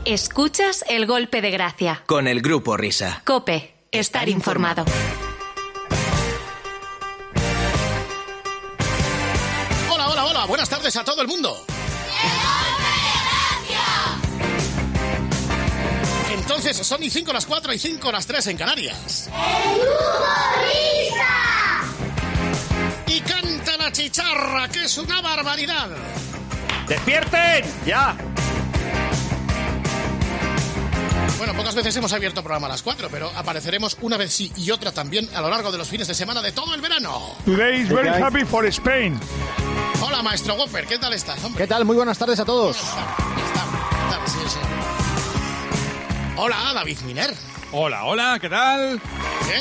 Escuchas El Golpe de Gracia. Con el Grupo Risa. COPE. Estar informado. Hola. Buenas tardes a todo el mundo. Entonces, son y 5 las 4 y 5 las 3 en Canarias. ¡El Grupo Risa! Y canta la chicharra, que es una barbaridad. ¡Despierten! ¡Ya! Bueno, pocas veces hemos abierto programa a las 4, pero apareceremos una vez sí y otra también a lo largo de los fines de semana de todo el verano. Today is very happy for Spain. Hola, maestro Whopper, ¿qué tal estás, hombre? ¿Qué tal? Muy buenas tardes a todos. Sí. Hola, David Miner. Hola, ¿qué tal? Bien.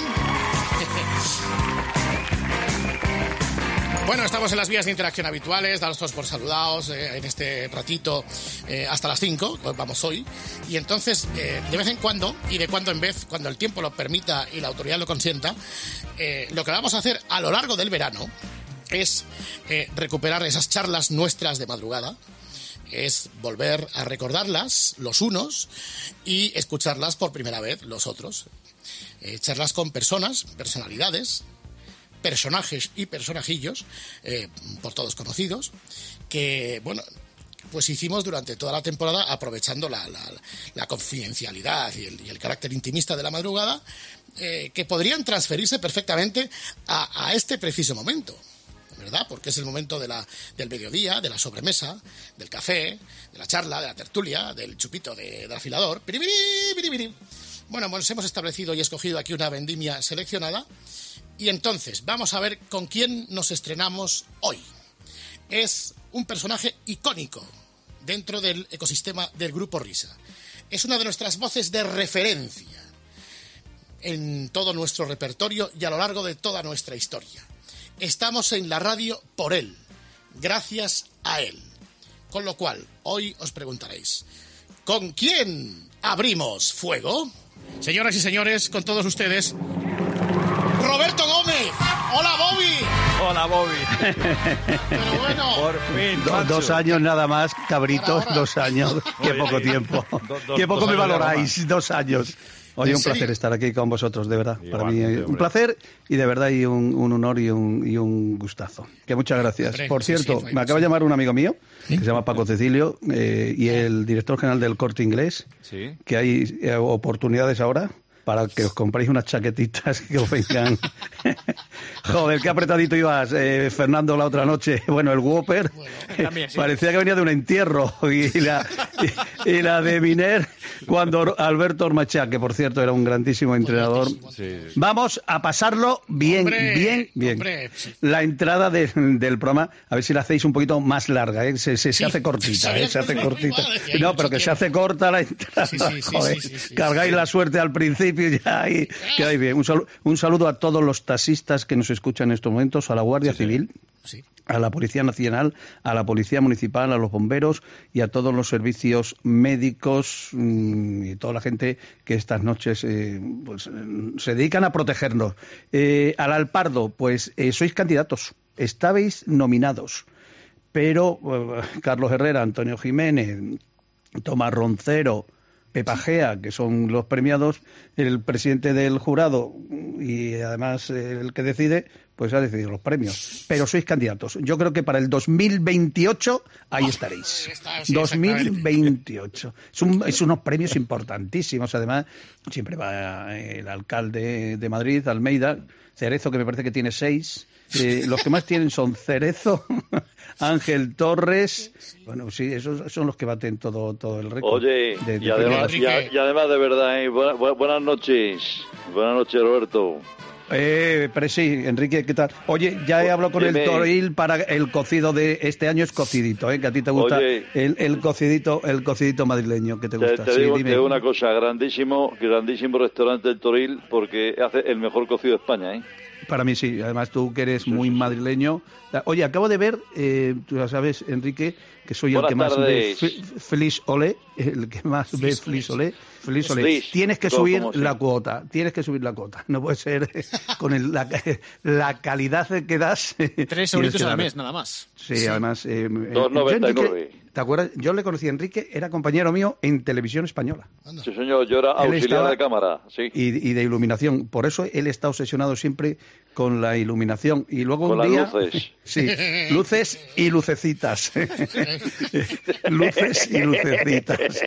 Bueno, estamos en las vías de interacción habituales, daros todos por saludados en este ratito hasta las 5, pues vamos hoy. Y entonces, de vez en cuando, y de cuando en vez, cuando el tiempo lo permita y la autoridad lo consienta, lo que vamos a hacer a lo largo del verano es recuperar esas charlas nuestras de madrugada, es volver a recordarlas los unos y escucharlas por primera vez los otros. Charlas con personalidades, personajes y personajillos, por todos conocidos, que, bueno, pues hicimos durante toda la temporada aprovechando la confidencialidad y el carácter intimista de la madrugada, que podrían transferirse perfectamente a este preciso momento, ¿verdad? Porque es el momento del mediodía, de la sobremesa, del café, de la charla, de la tertulia, del chupito del afilador. Bueno, pues hemos establecido y escogido aquí una vendimia seleccionada. Y entonces, vamos a ver con quién nos estrenamos hoy. Es un personaje icónico dentro del ecosistema del Grupo Risa. Es una de nuestras voces de referencia en todo nuestro repertorio y a lo largo de toda nuestra historia. Estamos en la radio por él, gracias a él. Con lo cual, hoy os preguntaréis, ¿con quién abrimos fuego? Señoras y señores, con todos ustedes, Roberto Gómez. ¡Hola, Bobby! Hola, Bobby. Pero bueno, Por fin, 2 años nada más, cabritos, 2 años. Qué poco tiempo. Qué poco me valoráis, 2 años. Oye, un placer estar aquí con vosotros, de verdad. Para mí un placer y de verdad y un honor y un gustazo. Que muchas gracias. Por cierto, me acaba de llamar un amigo mío, que se llama Paco Cecilio, y el director general del Corte Inglés, que hay oportunidades ahora para que os compréis unas chaquetitas que os vengan. Joder, qué apretadito ibas, Fernando, la otra noche. Bueno, el Whopper también, sí. Parecía que venía de un entierro. Y la de Miner, cuando Alberto Ormachá, que por cierto era un grandísimo entrenador. Sí. Vamos a pasarlo bien, bien. Hombre. La entrada del programa, a ver si la hacéis un poquito más larga, ¿eh? Se hace cortita, se hace cortita. No, pero que se hace corta la entrada. Sí, cargáis la suerte al principio. Ya y quedáis bien. Un saludo a todos los taxistas que nos escuchan en estos momentos, a la Guardia Civil, a la Policía Nacional, a la Policía Municipal, a los bomberos y a todos los servicios médicos y toda la gente que estas noches se dedican a protegernos. Al Alpardo, pues sois candidatos, estabais nominados, pero Carlos Herrera, Antonio Jiménez, Tomás Roncero, Pepa Gea, que son los premiados, el presidente del jurado y además el que decide, pues ha decidido los premios. Pero sois candidatos. Yo creo que para el 2028 ahí estaréis. 2028. Es unos premios importantísimos. Además, siempre va el alcalde de Madrid, Almeida, Cerezo, que me parece que tiene 6. Los que más tienen son Cerezo, Ángel Torres. Bueno, sí, esos son los que baten todo el récord. Oye, y además de verdad, buenas noches. Buenas noches, Roberto. Pero sí, Enrique, ¿qué tal? Oye, ya he hablado con el Toril para el cocido de este año, es cocidito, que a ti te gusta. Oye, el cocidito madrileño, que te gusta. Te digo una cosa, grandísimo restaurante el Toril, porque hace el mejor cocido de España, Para mí sí, además tú que eres muy madrileño. Oye, acabo de ver, tú ya sabes, Enrique, que soy el que más ve Feliz Olé, el que más ve Feliz Olé. Feliz Olé. Tienes que subir la cuota, no puede ser con la calidad que das. 3 euritos al mes, nada más. Sí, además... 2,99. ¿Te acuerdas? Yo le conocí a Enrique, era compañero mío en Televisión Española. Sí, señor, yo era auxiliar de cámara, sí. Y de iluminación. Por eso él está obsesionado siempre con la iluminación. Y luego con un día... las luces. Sí, luces y lucecitas. Luces y lucecitas.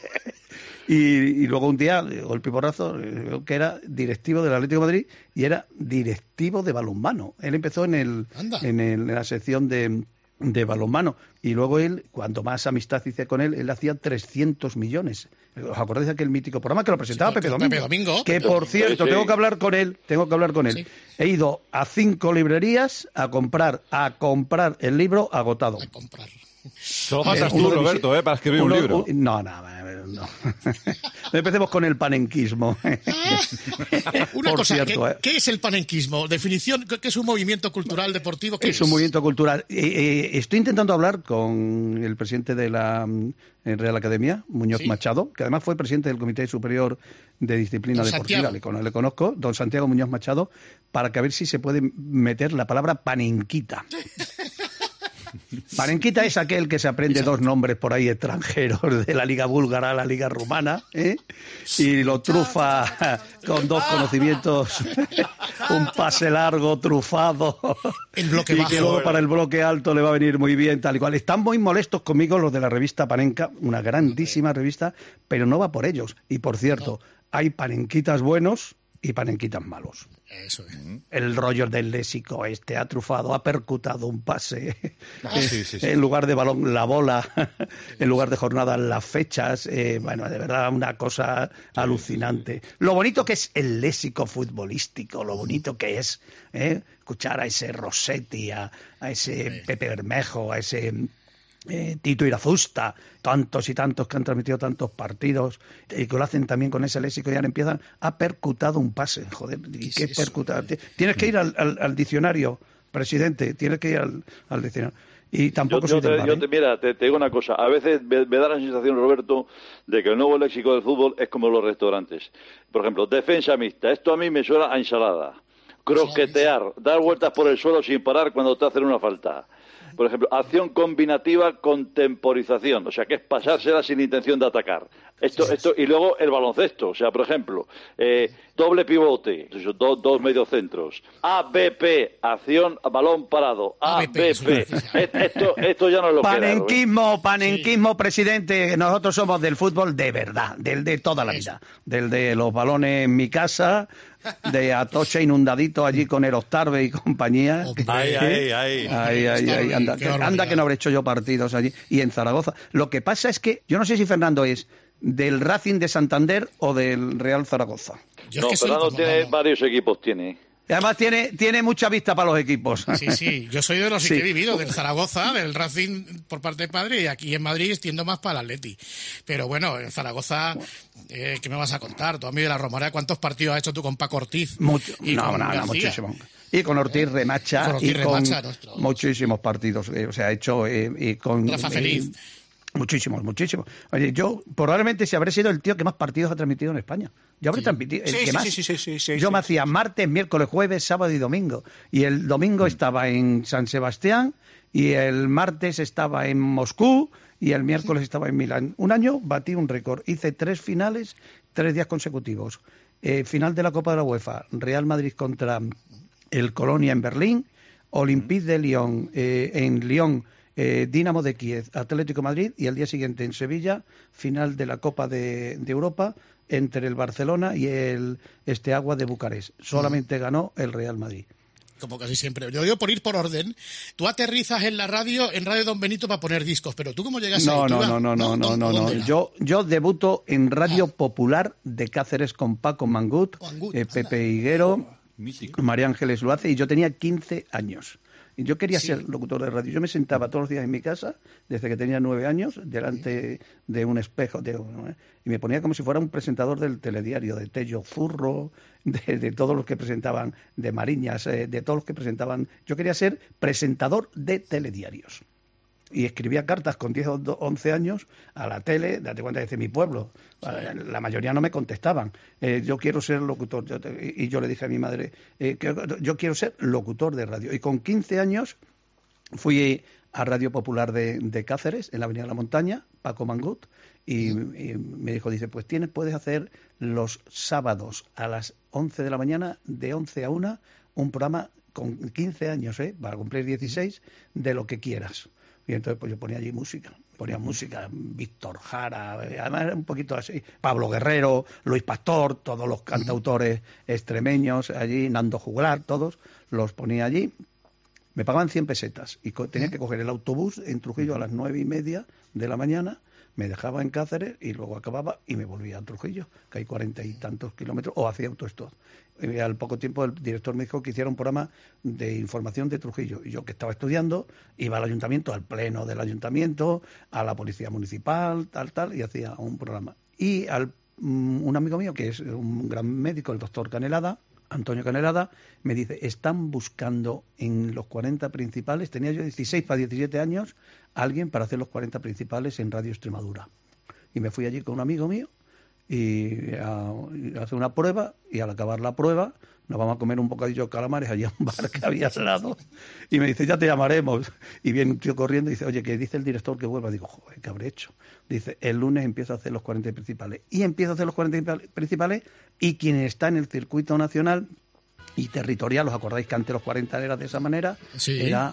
Y luego un día, golpe y porrazo, que era directivo del Atlético de Madrid y era directivo de balonmano. Él empezó en la sección de balonmano y luego él, cuanto más amistad hice con él hacía 300 millones. ¿Os acordáis de aquel mítico programa que lo presentaba Pepe Domingo? Que por cierto, tengo que hablar con él. Sí. He ido a 5 librerías a comprar el libro agotado. Solo faltas tú, Roberto, para escribir un libro. No. Empecemos con el panenquismo. Una cosa, cierto, ¿qué es el panenquismo? Definición, ¿qué es un movimiento cultural deportivo? ¿Qué es? Un movimiento cultural. Estoy intentando hablar con el presidente de la Real Academia, Muñoz Machado, que además fue presidente del Comité Superior de Disciplina Deportiva, le conozco, don Santiago Muñoz Machado, para que a ver si se puede meter la palabra panenquita. Panenquita es aquel que se aprende 2 nombres por ahí extranjeros de la liga búlgara a la liga rumana, y lo trufa con 2 conocimientos, un pase largo trufado, el bloque y bajo, que luego para el bloque alto le va a venir muy bien, tal y cual. Están muy molestos conmigo los de la revista Panenka, una grandísima revista, pero no va por ellos. Y por cierto, hay panenquitas buenos y panenquitas malos. Eso es. El rollo del léxico ha trufado, ha percutado un pase, sí. en lugar de balón la bola, en lugar de jornada las fechas, bueno, de verdad una cosa alucinante. Lo bonito que es el léxico futbolístico, lo bonito que es escuchar a ese Rossetti, a ese Pepe Bermejo, a ese... Tito Irazusta, tantos y tantos que han transmitido tantos partidos y que lo hacen también con ese léxico y ya empiezan, ha percutado un pase, joder, ¿y qué percutar? Tienes que ir al diccionario, presidente, tienes que ir al diccionario. Y tampoco Mira, te digo una cosa, a veces me da la sensación, Roberto, de que el nuevo léxico del fútbol es como los restaurantes. Por ejemplo, defensa mixta, esto a mí me suena a ensalada. Croquetear, dar vueltas por el suelo sin parar cuando te hacen una falta. Por ejemplo, acción combinativa con temporización, o sea, que es pasársela sin intención de atacar. Esto y luego el baloncesto, o sea, por ejemplo, doble pivote, dos mediocentros, ABP, acción, balón parado, ABP. Esto ya no lo Panenquismo, presidente, nosotros somos del fútbol de verdad, del de toda la vida, del de los balones en mi casa, de Atocha inundadito allí con Erostarbe y compañía. Anda que no habré hecho yo partidos allí. Y en Zaragoza. Lo que pasa es que, yo no sé si Fernando es del Racing de Santander o del Real Zaragoza. Fernando tiene varios equipos, Además tiene mucha vista para los equipos. Sí, yo soy de los que he vivido, del Zaragoza, del Racing por parte de padre, y aquí en Madrid tiendo más para el Atleti. Pero bueno, en Zaragoza, ¿qué me vas a contar? Tú a mí de la Romareda, ¿cuántos partidos has hecho tú con Paco Ortiz? Muchísimo. Y con Ortiz Remacha, con muchísimos partidos. O sea, ha hecho y con... Rafa Feliz. Muchísimos. Oye, yo probablemente si habré sido el tío que más partidos ha transmitido en España. Yo habré transmitido el que más. Yo me hacía martes, miércoles, jueves, sábado y domingo. Y el domingo estaba en San Sebastián, y el martes estaba en Moscú, y el miércoles estaba en Milán. Un año batí un récord. Hice 3 finales, 3 días consecutivos. Final de la Copa de la UEFA, Real Madrid contra el Colonia en Berlín, Olympique de Lyon en Lyon, Dinamo de Kiev, Atlético de Madrid, y al día siguiente en Sevilla, final de la Copa de Europa entre el Barcelona y el Steaua de Bucarest. Solamente ganó el Real Madrid. Como casi siempre. Yo digo por ir por orden. Tú aterrizas en la radio, en Radio Don Benito, para poner discos, pero ¿tú cómo llegas ahí? No. Yo debuto en Radio Popular de Cáceres con Paco Mangut, Pepe Higuero, María Ángeles Luace, y yo tenía 15 años. Y yo quería ser locutor de radio. Yo me sentaba todos los días en mi casa, desde que tenía 9 años, delante de un espejo, y me ponía como si fuera un presentador del telediario, de Tello Zurro, de todos los que presentaban, de Mariñas, de todos los que presentaban. Yo quería ser presentador de telediarios. Y escribía cartas con 10 o 11 años a la tele, date cuenta, desde mi pueblo. La mayoría no me contestaban. Yo quiero ser locutor. Y yo le dije a mi madre, yo quiero ser locutor de radio. Y con 15 años fui a Radio Popular de Cáceres, en la Avenida de la Montaña, Paco Mangut, y me dijo, pues puedes hacer los sábados a las 11 de la mañana, de 11 a 1, un programa con 15 años, para cumplir 16, de lo que quieras. Y entonces pues yo ponía allí música, Víctor Jara, además un poquito así, Pablo Guerrero, Luis Pastor, todos los cantautores extremeños allí, Nando Juglar, todos los ponía allí. Me pagaban 100 pesetas y tenía que coger el autobús en Trujillo a las 9:30 de la mañana, me dejaba en Cáceres y luego acababa y me volvía a Trujillo, que hay 40 y tantos kilómetros, o hacía autostop. Al poco tiempo el director me dijo que hiciera un programa de información de Trujillo. Y yo, que estaba estudiando, iba al ayuntamiento, al pleno del ayuntamiento, a la policía municipal, tal, y hacía un programa. Y un amigo mío, que es un gran médico, el doctor Canelada, Antonio Canelada, me dice, están buscando en los 40 principales, tenía yo 16 para 17 años, alguien para hacer los 40 principales en Radio Extremadura. Y me fui allí con un amigo mío, y hace una prueba, y al acabar la prueba nos vamos a comer un bocadillo de calamares allí a un bar que había al lado, y me dice, ya te llamaremos. Y viene un tío corriendo y dice, oye, que dice el director que vuelva. Digo, joder, ¿qué habré hecho? Dice, el lunes empiezo a hacer los 40 principales. Y empiezo a hacer los 40 principales, y quien está en el circuito nacional y territorial, ¿os acordáis que antes los 40 era de esa manera? Sí. Era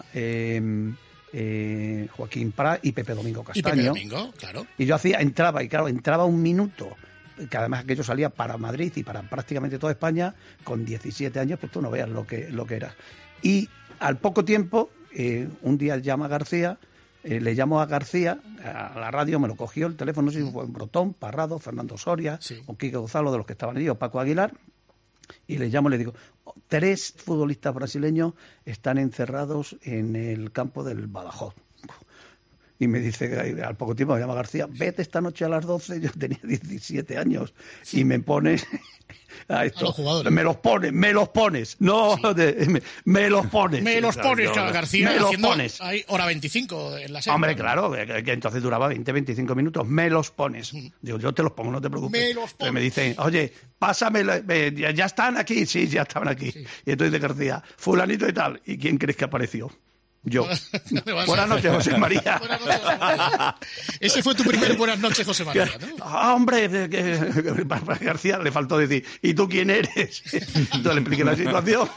Joaquín Prat y Pepe Domingo Castaño. Y Pepe Domingo, claro. Y yo entraba un minuto, que además aquello salía para Madrid y para prácticamente toda España, con 17 años, pues tú no veas lo que era. Y al poco tiempo, un día llama García, le llamo a García, a la radio, me lo cogió el teléfono, no sé si fue Brotón, Parrado, Fernando Soria, o Quique Gonzalo, de los que estaban allí, o Paco Aguilar, y le llamo y le digo, 3 futbolistas brasileños están encerrados en el campo del Badajoz. Y me dice, al poco tiempo me llama García, vete esta noche a las 12, yo tenía 17 años, y me pones a esto. A los jugadores. Me los pones. No, sí. Me los pones. Me los pones, García. Me los pones. Hay hora 25 en la serie. Hombre, claro, que entonces duraba 20, 25 minutos. Me los pones. Digo, yo te los pongo, no te preocupes. Me los pones. Me dicen, oye, pásame, ya están aquí. Sí, ya estaban aquí. Sí. Y entonces dice García, fulanito y tal. ¿Y quién crees que apareció? Yo. Buenas noches, José María. Buenas noches, José María. Ese fue tu primer buenas noches, José María, ¿no? Hombre, para García le faltó decir, ¿y tú quién eres? Entonces le expliqué la situación.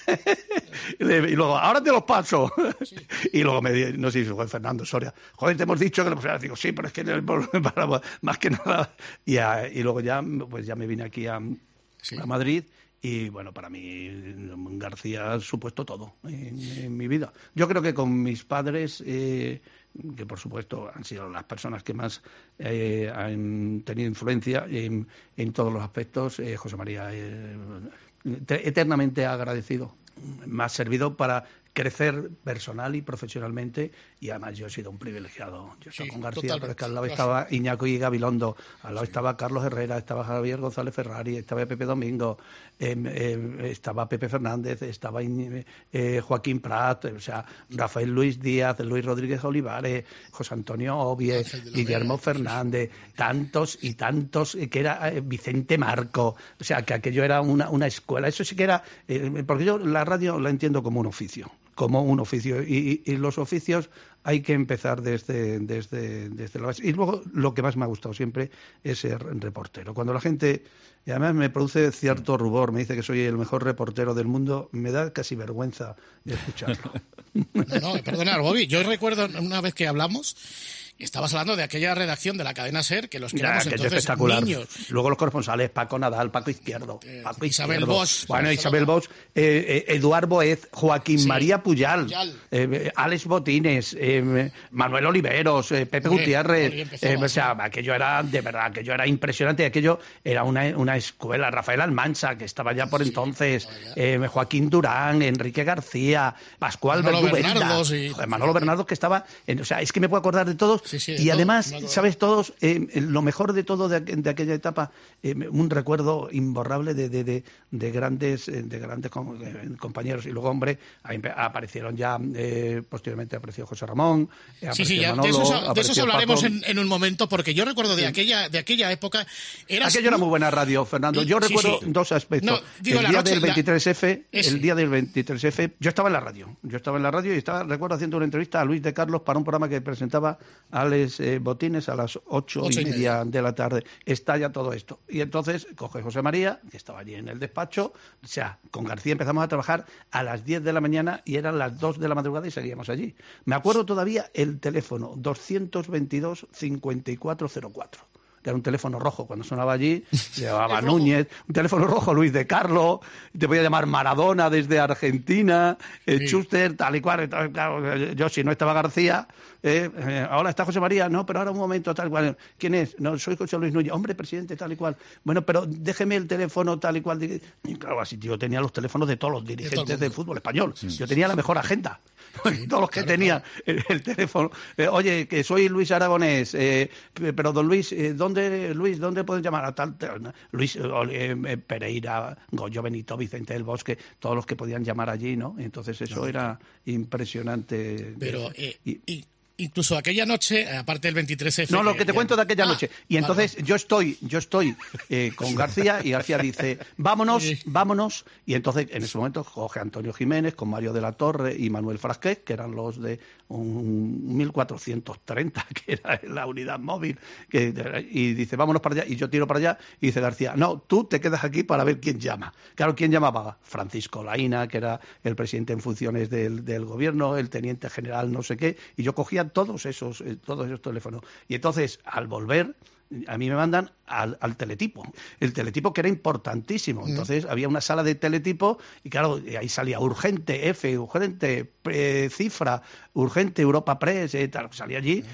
Y luego, ahora te los paso. Sí. Y luego no sé si fue Fernando Soria. Joder, te hemos dicho que lo pusieras. Digo, sí, pero es que más que nada. Y luego ya me vine aquí a Madrid. Y bueno, para mí García ha supuesto todo en mi vida. Yo creo que con mis padres, que por supuesto han sido las personas que más han tenido influencia en todos los aspectos, José María, eternamente agradecido. Me ha servido para crecer personal y profesionalmente, y además yo he sido un privilegiado. Yo estaba con García, totalmente. Pero es que al lado estaba Iñaco y Gabilondo, al lado estaba Carlos Herrera, estaba Javier González Ferrari, estaba Pepe Domingo, estaba Pepe Fernández, estaba Joaquín Prat, o sea, Rafael Luis Díaz, Luis Rodríguez Olivares, José Antonio Obie, Guillermo Fernández, tantos y tantos, que era Vicente Marco, o sea, que aquello era una escuela. Eso sí que era, porque yo la radio la entiendo como un oficio. Y los oficios hay que empezar desde la base. Y luego lo que más me ha gustado siempre es ser reportero. Cuando la gente, y además me produce cierto rubor, me dice que soy el mejor reportero del mundo, me da casi vergüenza de escucharlo. No, perdona, Bobby, yo recuerdo una vez que hablamos estabas hablando de aquella redacción de la cadena SER, que los que éramos entonces espectacular. niños. Luego los corresponsales, Paco Nadal, Paco Izquierdo. Isabel Bosch. Bueno, Isabel Bosch, Eduard Boez, Joaquín María Puyal, Alex Botines, Manuel Oliveros, Pepe Gutiérrez. O sea, aquello era, de verdad, aquello era impresionante. Aquello era una escuela. Rafael Almansa, que estaba ya por entonces, Joaquín Durán, Enrique García, Pascual Manolo Bernardo, que estaba... o sea, es que me puedo acordar de todos. Y además, ¿sabes? Todos, lo mejor de todo de aquella etapa, un recuerdo imborrable de grandes compañeros. Y luego, hombre, aparecieron ya, posteriormente apareció José Ramón, Manolo, de eso hablaremos en un momento, porque yo recuerdo de aquella época... Aquello era muy buena radio, Fernando. Yo recuerdo dos aspectos. El día del 23F, yo estaba en la radio. Y recuerdo haciendo una entrevista a Luis de Carlos para un programa que presentaba Alex Botines a las 8:30 de la tarde. Estalla todo esto. Y entonces coge José María, que estaba allí en el despacho. O sea, con García empezamos a trabajar a las 10 de la mañana y eran las 2 de la madrugada y seguíamos allí. Me acuerdo todavía el teléfono 222-5404. Era un teléfono rojo, cuando sonaba allí, llevaba Núñez, un teléfono rojo, Luis de Carlos, te podía llamar Maradona desde Argentina, Schuster, tal y cual. Claro, yo si no estaba García, ahora está José María, no, pero ahora un momento, tal y cual. ¿Quién es? No, soy José Luis Núñez, hombre, presidente, tal y cual. Bueno, pero déjeme el teléfono, tal y cual. Y claro, así yo tenía los teléfonos de todos los dirigentes del fútbol español. Yo tenía la mejor agenda. Todos los que tenían el teléfono. Oye, que soy Luis Aragonés, pero don Luis, ¿dónde pueden llamar a tal? Luis Pereira, Goyo Benito, Vicente del Bosque, todos los que podían llamar allí, ¿no? Entonces eso era impresionante. Pero incluso aquella noche, aparte del 23F... No, lo que te cuento de aquella noche. Y entonces yo estoy con García y García dice, vámonos. Y entonces en ese momento coge a Antonio Jiménez con Mario de la Torre y Manuel Frasquet, que eran los de un 1430, que era la unidad móvil, y dice, vámonos para allá. Y yo tiro para allá y dice García, no, tú te quedas aquí para ver quién llama. Claro, ¿quién llamaba? Francisco Laína, que era el presidente en funciones del gobierno, el teniente general no sé qué, y yo cogía todos esos teléfonos. Y entonces, al volver, a mí me mandan al teletipo. El teletipo que era importantísimo. Entonces, había una sala de teletipo y claro, ahí salía urgente, F, urgente, cifra, urgente, Europa Press, tal. Salía allí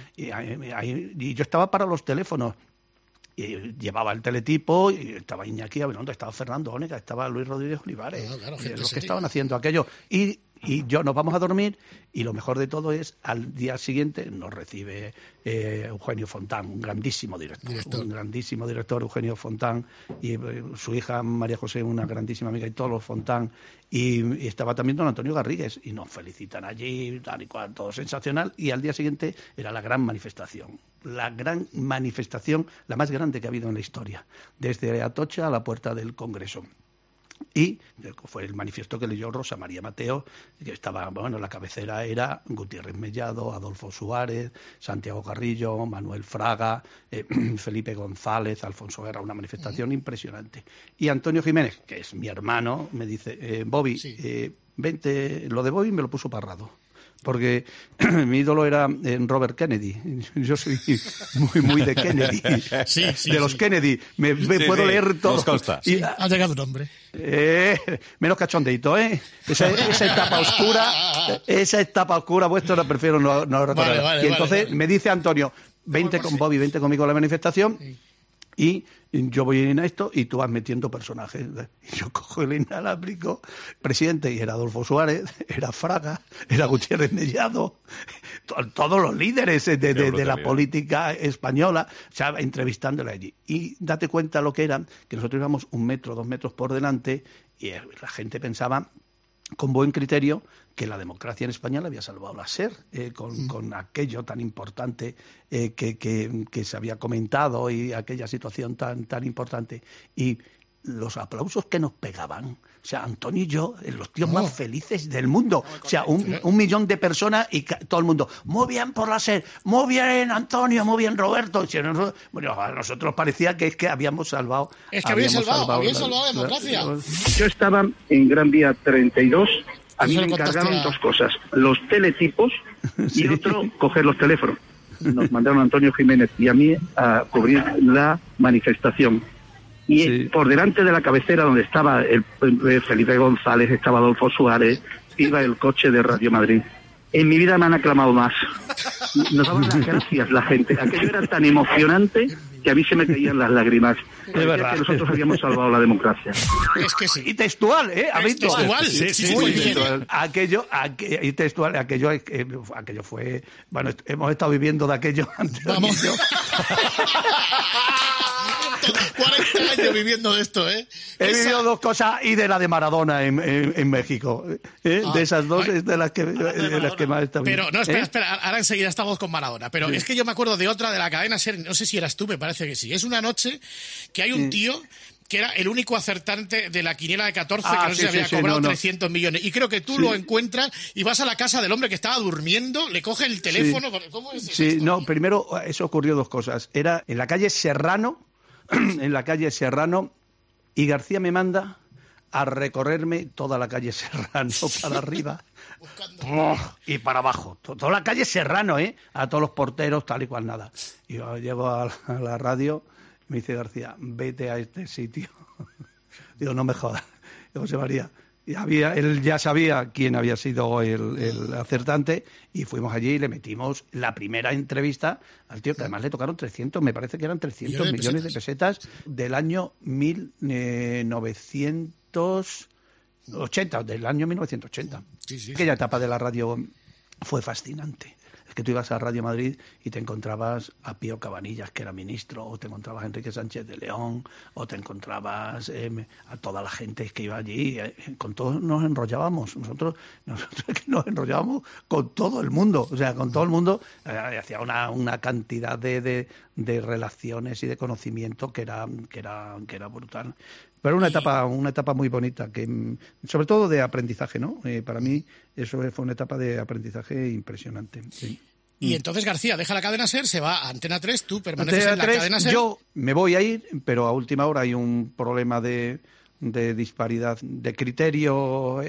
y yo estaba para los teléfonos. Y llevaba el teletipo y estaba Iñaki Abelondo, estaba Fernando Ónega, estaba Luis Rodríguez Olivares, los que estaban haciendo aquello. Y yo nos vamos a dormir y lo mejor de todo es al día siguiente nos recibe Eugenio Fontán, un grandísimo director, Eugenio Fontán, y su hija María José, una grandísima amiga, y todos los Fontán, y estaba también don Antonio Garrigues, y nos felicitan allí, tal y cual, todo sensacional, y al día siguiente era la gran manifestación, la más grande que ha habido en la historia, desde Atocha a la puerta del Congreso. Y fue el manifiesto que leyó Rosa María Mateo, que estaba, la cabecera era Gutiérrez Mellado, Adolfo Suárez, Santiago Carrillo, Manuel Fraga, Felipe González, Alfonso Guerra, una manifestación impresionante. Y Antonio Jiménez, que es mi hermano, me dice, Bobby, vente, lo de Bobby me lo puso Parrado. Porque mi ídolo era Robert Kennedy. Yo soy muy de Kennedy. De los Kennedy. Me puedo leer todo. Ha llegado un hombre. Menos cachondeito, ¿eh? Esa etapa oscura vuestra la prefiero no recordar. Vale, y entonces me dice Antonio, vente con Bobby, vente conmigo a la manifestación. Y yo voy en esto y tú vas metiendo personajes. Y yo cojo el inalámbrico, presidente, y era Adolfo Suárez, era Fraga, era Gutiérrez Mellado, todos los líderes de la política española, o sea, entrevistándole allí. Y date cuenta lo que era, que nosotros íbamos 1 metro, 2 metros por delante, y la gente pensaba, con buen criterio, que la democracia en España le había salvado la SER, con aquello tan importante que se había comentado y aquella situación tan importante. Y los aplausos que nos pegaban, o sea, Antonio y yo, los tíos más felices del mundo, o sea, 1 millón de personas y todo el mundo, muy bien por la SER, muy bien Antonio, muy bien Roberto. Bueno, a nosotros parecía que es que habíamos salvado. Es que habían salvado la democracia. Yo estaba en Gran Vía 32. A mí me encargaron 2 cosas, los teletipos y otro, coger los teléfonos. nos mandaron a Antonio Jiménez y a mí a cubrir la manifestación. Y por delante de la cabecera donde estaba el Felipe González, estaba Adolfo Suárez, iba el coche de Radio Madrid. En mi vida me han aclamado más. Nos daban las gracias la gente. Aquello era tan emocionante que a mí se me caían las lágrimas. Es verdad. Que nosotros habíamos salvado la democracia. Es que sí. Y textual, Abito. Textual, sí, Muy bien. textual. Y textual, aquello fue... Bueno, hemos estado viviendo de aquello antes. Vamos. 40 años viviendo de esto, ¿eh? He vivido dos cosas y de la de Maradona en México. De esas dos es de las que más está bien. Pero no, espera, ahora enseguida estamos con Maradona. Pero es que yo me acuerdo de otra de la cadena SER, no sé si eras tú, me parece que sí. Es una noche que hay un tío que era el único acertante de la quiniela de 14, que no sé si había cobrado 300 millones. Y creo que tú lo encuentras y vas a la casa del hombre que estaba durmiendo, le coge el teléfono. ¿Cómo es eso? Sí, no, primero, eso ocurrió dos cosas. Era en la calle Serrano, y García me manda a recorrerme toda la calle Serrano para arriba y para abajo. Toda la calle Serrano, a todos los porteros, tal y cual nada. Y yo llego a la radio, me dice García, vete a este sitio. Digo, no me jodas. Digo, José María. Él ya sabía quién había sido el acertante y fuimos allí y le metimos la primera entrevista al tío, que además le tocaron 300, me parece que eran 300 millones de pesetas del año 1980, del año 1980. Sí. Aquella etapa de la radio fue fascinante. Es que tú ibas a Radio Madrid y te encontrabas a Pío Cabanillas, que era ministro, o te encontrabas a Enrique Sánchez de León, o te encontrabas a toda la gente que iba allí. Con todos nos enrollábamos. Nosotros que nos enrollábamos con todo el mundo. O sea, con todo el mundo hacía una cantidad de relaciones y de conocimiento que era brutal. Pero una etapa muy bonita, que sobre todo de aprendizaje, ¿no? Para mí eso fue una etapa de aprendizaje impresionante. Sí. Y entonces García deja la cadena SER, se va a Antena 3, tú permaneces en la cadena SER. Yo me voy a ir, pero a última hora hay un problema de disparidad de criterio,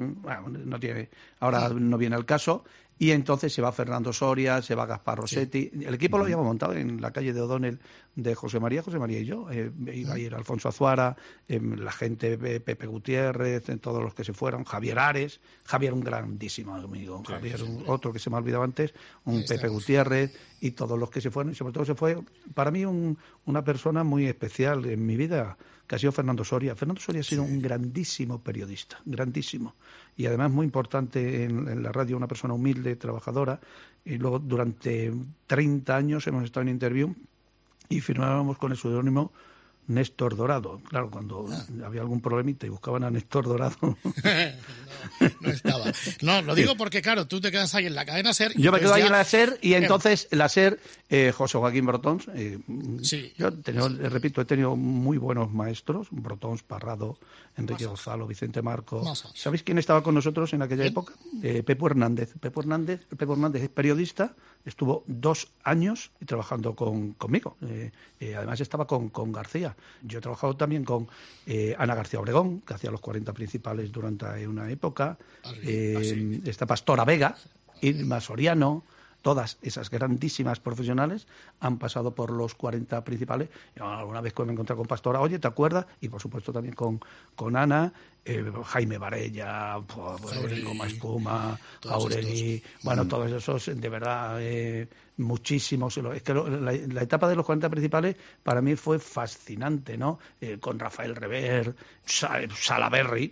ahora no viene al caso. Y entonces se va Fernando Soria, se va Gaspar Rossetti. Sí. El equipo lo habíamos montado en la calle de O'Donnell de José María y yo. Iba a ir Alfonso Azuara, la gente, Pepe Gutiérrez, todos los que se fueron, Javier Ares, Javier un grandísimo amigo, Javier otro que se me ha olvidado antes, Pepe Gutiérrez y todos los que se fueron. Y sobre todo se fue, para mí, una persona muy especial en mi vida, que ha sido Fernando Soria. Fernando Soria ha sido un grandísimo periodista, grandísimo. Y además muy importante en la radio, una persona humilde, trabajadora. Y luego durante 30 años hemos estado en Interview y firmábamos con el seudónimo Néstor Dorado. Claro, cuando había algún problemita y buscaban a Néstor Dorado. No estaba. No, lo digo porque, claro, tú te quedas ahí en la cadena SER. Yo me quedo ahí en la SER y entonces la SER, José Joaquín Brotons. Sí. Yo he tenido muy buenos maestros, Brotons, Parrado, Enrique Gonzalo, Vicente Marco. ¿Sabéis quién estaba con nosotros en aquella época? Pepo Hernández. Pepo Hernández es periodista, estuvo 2 años trabajando conmigo. Además estaba con García. Yo he trabajado también con Ana García Obregón, que hacía los 40 principales durante una época. Esta Pastora Vega, Irma Soriano. Todas esas grandísimas profesionales han pasado por los 40 principales. Alguna vez que me he encontrado con Pastora, oye, ¿te acuerdas? Y por supuesto también con Ana, Jaime Varella, Goma Espuma, Aureli, todos esos, de verdad, muchísimos. Es que la etapa de los 40 principales para mí fue fascinante, ¿no? Con Rafael Rever, Salaberry,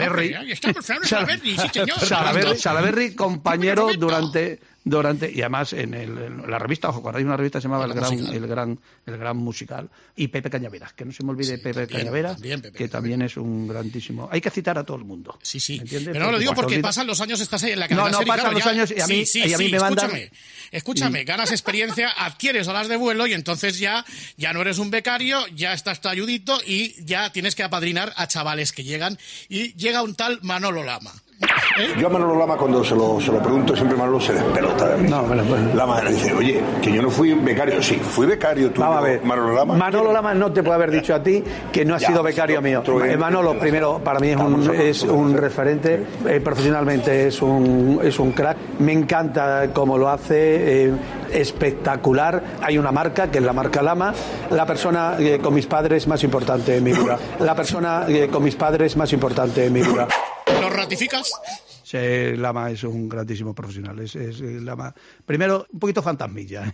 Salaberry, compañero durante y además en la revista, ojo, cuando hay una revista se llamaba el gran musical, y Pepe Cañaveras, que no se me olvide Pepe Cañaveras, que también es un grandísimo. Hay que citar a todo el mundo. Sí. ¿Entiendes? Pero no lo digo porque pasan los años, estás ahí en la cadena. No, pasan los años y a mí me mandan. Escúchame, ganas experiencia, adquieres horas de vuelo y entonces ya no eres un becario, ya estás talludito y ya tienes que apadrinar a chavales que llegan, y llega un tal Manolo Lama. Yo a Manolo Lama, cuando se lo pregunto, siempre Manolo se despelota de mí. No, bueno. Lama le dice, oye, que yo no fui becario. Sí, fui becario tú, Manolo Lama. Manolo Lama no te puede haber dicho a ti que no ha sido becario mío. Manolo, primero, para mí es un referente, profesionalmente es un crack. Me encanta cómo lo hace, espectacular. Hay una marca, que es la marca Lama. La persona con mis padres más importante en mi vida. La persona con mis padres más importante en mi vida. ¿Lo ratificas? Sí, Lama es un grandísimo profesional. Es Lama. Primero, un poquito fantasmilla.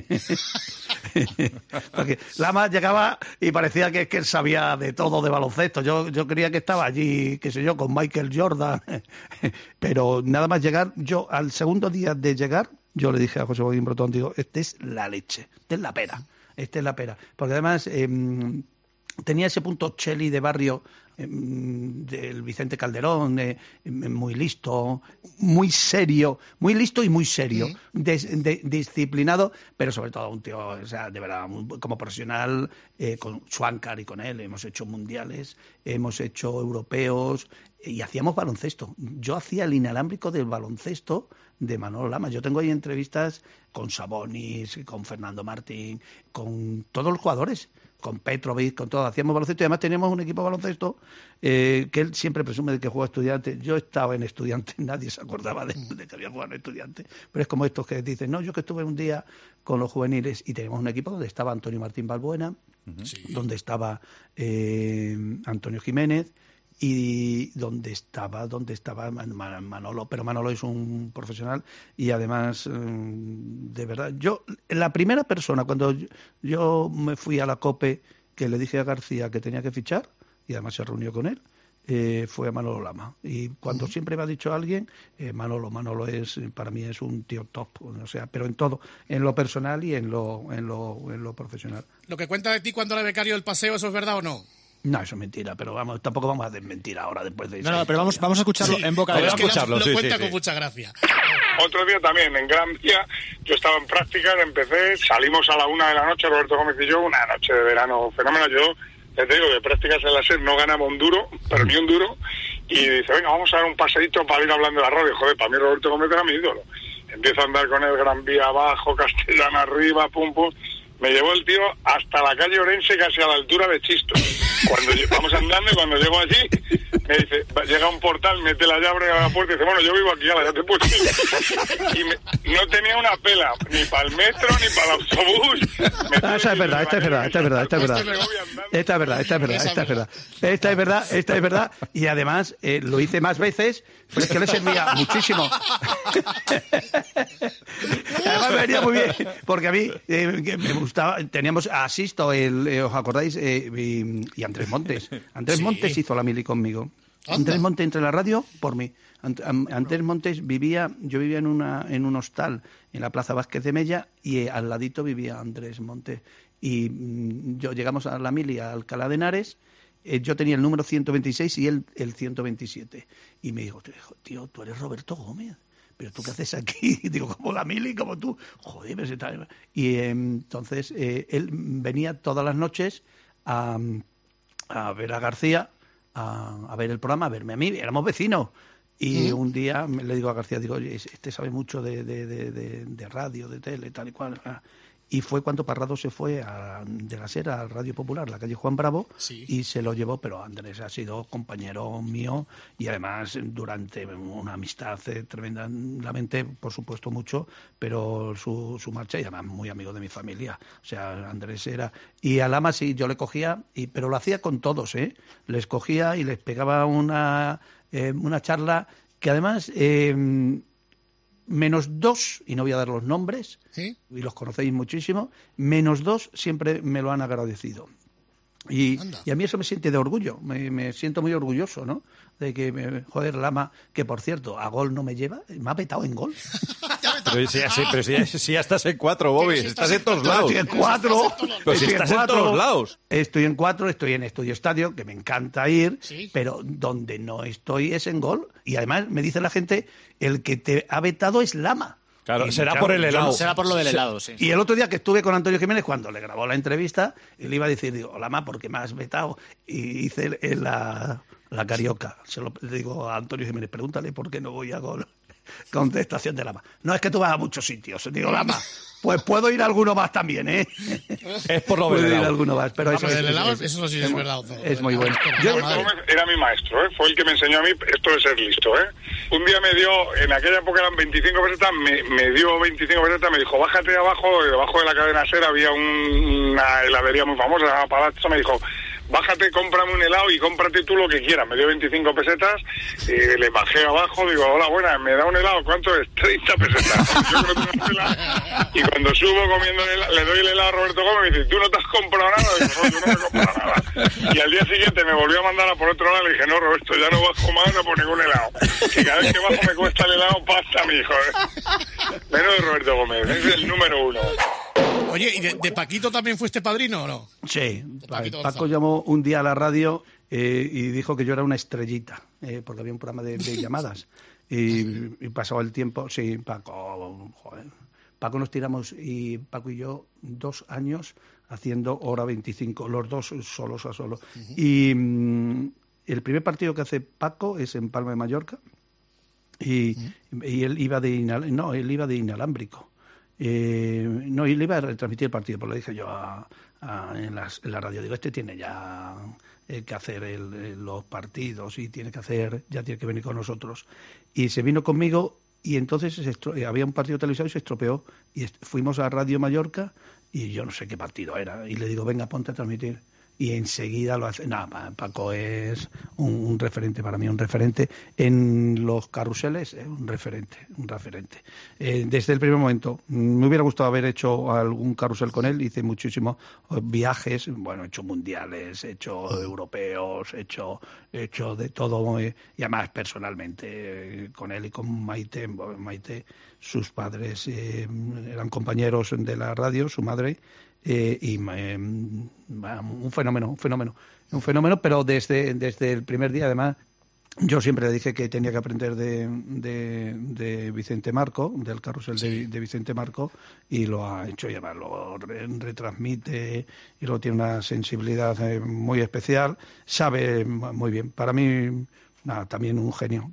Porque Lama llegaba y parecía que él sabía de todo de baloncesto. Yo creía que estaba allí, qué sé yo, con Michael Jordan. Pero nada más llegar, yo al segundo día de llegar, yo le dije a José Boguín Brotón, digo, este es la leche, este es la pera. Porque además tenía ese punto Cheli de barrio del Vicente Calderón, muy listo, muy serio, muy listo y muy serio, disciplinado, pero sobre todo un tío, o sea, de verdad, como profesional, con Schwankar y con él hemos hecho mundiales, hemos hecho europeos y hacíamos baloncesto. Yo hacía el inalámbrico del baloncesto de Manolo Lama. Yo tengo ahí entrevistas con Sabonis, con Fernando Martín, con todos los jugadores, con Petrovic, con todo. Hacíamos baloncesto y además teníamos un equipo de baloncesto que él siempre presume de que juega Estudiantes. Yo estaba en Estudiantes, nadie se acordaba de que había jugado en Estudiantes. Pero es como estos que dicen, no, yo que estuve un día con los juveniles y teníamos un equipo donde estaba Antonio Martín Balbuena, donde estaba Antonio Jiménez, y donde estaba Manolo, pero Manolo es un profesional y además de verdad, la primera persona cuando yo me fui a la COPE que le dije a García que tenía que fichar y además se reunió con él, fue a Manolo Lama. Y cuando siempre me ha dicho alguien, Manolo es, para mí es un tío top, o sea, pero en todo, en lo personal y en lo profesional. Lo que cuenta de ti cuando era becario del paseo, ¿eso es verdad o no? No, eso es mentira, pero vamos, tampoco vamos a desmentir ahora después de eso. No, pero vamos a escucharlo en boca de él. Lo cuenta con mucha gracia. Otro día también, en Gran Vía, yo estaba en prácticas, empecé, salimos a la 1 de la noche, Roberto Gómez y yo, una noche de verano fenómeno. Yo te digo que prácticas en la SER no ganamos un duro, pero ni un duro, y dice, venga, vamos a dar un paseíto para ir hablando de la radio. Joder, para mí Roberto Gómez era mi ídolo. Empiezo a andar con el Gran Vía abajo, Castellana arriba, pum, pum. Me llevó el tío hasta la calle Orense, casi a la altura de Chisto. Cuando vamos andando y cuando llego allí, me dice, llega un portal, mete la llave a la puerta y dice, bueno, yo vivo aquí, ahora ya te puedo ir. Y no tenía una pela, ni para el metro, ni para el autobús. Esta es verdad. Esta es verdad. Y además lo hice más veces, pero es que le servía muchísimo. Además me venía muy bien, porque a mí me gustaba, teníamos a Sisto, ¿os acordáis? Y Andrés Montes. Andrés Montes hizo la mili conmigo. Andrés Montes entre la radio por mí. Andrés Montes yo vivía en un hostal en la Plaza Vázquez de Mella y al ladito vivía Andrés Montes. Y llegamos a la mili a Alcalá de Henares. Yo tenía el número 126 y él el 127. Y me dijo, tío, tú eres Roberto Gómez. ¿Pero tú qué haces aquí? Y digo, como la mili, como tú. Joder, pero se tal. Y entonces él venía todas las noches a ver a García, a ver el programa, a verme a mí. Éramos vecinos. Y un día le digo a García, digo, oye, este sabe mucho de radio, de tele, tal y cual. Y fue cuando Parrado se fue de la SER a Radio Popular, la calle Juan Bravo, y se lo llevó, pero Andrés ha sido compañero mío y además durante una amistad tremendamente, por supuesto mucho, pero su marcha y además muy amigo de mi familia. O sea, Andrés era... Y a Lama sí, yo le cogía, pero lo hacía con todos, les cogía y les pegaba una charla que además... menos 2, y no voy a dar los nombres, y los conocéis muchísimo, menos 2 siempre me lo han agradecido. Y a mí eso me siente de orgullo, me siento muy orgulloso, ¿no? De que, joder, Lama, que por cierto, a gol no me lleva, me ha petado en gol. Pero si ya estás en 4, Bobby, estás en todos lados. Estoy en 4. Pero si estás en todos lados. Estoy en 4, estoy en Estudio Estadio, que me encanta ir, pero donde no estoy es en gol. Y además me dice la gente, el que te ha vetado es Lama. Claro, será por el helado. Será por lo del helado, sí. Y el otro día que estuve con Antonio Jiménez, cuando le grabó la entrevista, y le iba a decir, digo, Lama, ¿por qué me has vetado? Y hice la carioca. Le digo a Antonio Jiménez, pregúntale por qué no voy a Contestación de Lama. No, es que tú vas a muchos sitios. Digo, Lama, pues puedo ir a alguno más también, ¿eh? Es por lo puedo del ir a helado. alguno más. Pero eso eso sí es verdad. Es muy bueno. Roberto Gómez era mi maestro, ¿eh? Fue el que me enseñó a mí esto de ser listo, ¿eh? Un día me dio, en aquella época eran 25 pesetas, me dio 25 pesetas, me dijo, bájate abajo, y debajo de la cadena SER había una heladería muy famosa, se llama Palazzo, me dijo, bájate, cómprame un helado y cómprate tú lo que quieras. Me dio 25 pesetas, le bajé abajo, digo, hola, buena, ¿me da un helado? ¿Cuánto es? 30 pesetas. Yo creo que no helado. Y cuando subo comiendo el helado, le doy el helado a Roberto Gómez y me dice, ¿tú no te has comprado nada? Digo, no, yo no me he comprado nada. Y al día siguiente me volvió a mandar a por otro lado y le dije, no, Roberto, ya no bajo más a por ningún helado. Que cada vez que bajo me cuesta el helado, pasta, mi hijo. Menos de Roberto Gómez, es el número 1. Oye, ¿y de Paquito también fuiste padrino o no? Sí, Paco llamó un día a la radio y dijo que yo era una estrellita, porque había un programa de llamadas. Y pasaba el tiempo, sí, Paco, joder. Paco nos tiramos, y Paco y yo, 2 años haciendo hora 25, los dos solos a solo. Uh-huh. Y el primer partido que hace Paco es en Palma de Mallorca, y él iba de inalámbrico. No, y le iba a retransmitir el partido, pero le dije yo en la radio, digo, este tiene ya que hacer los partidos y tiene que venir con nosotros. Y se vino conmigo, y entonces había un partido televisado y se estropeó, y fuimos a Radio Mallorca, y yo no sé qué partido era, y le digo, venga, ponte a transmitir. Y enseguida lo hace. No, Paco es un referente para mí, un referente en los carruseles, un referente. Desde el primer momento. Me hubiera gustado haber hecho algún carrusel con él. Hice muchísimos viajes, bueno, he hecho mundiales, he hecho europeos, he hecho de todo, y además personalmente con él y con Maite, sus padres eran compañeros de la radio, su madre. Un fenómeno, pero desde el primer día, además, yo siempre le dije que tenía que aprender de Vicente Marco, del carrusel de Vicente Marco, y lo ha hecho, y además lo retransmite, y luego tiene una sensibilidad muy especial, sabe muy bien. Para mí, también un genio.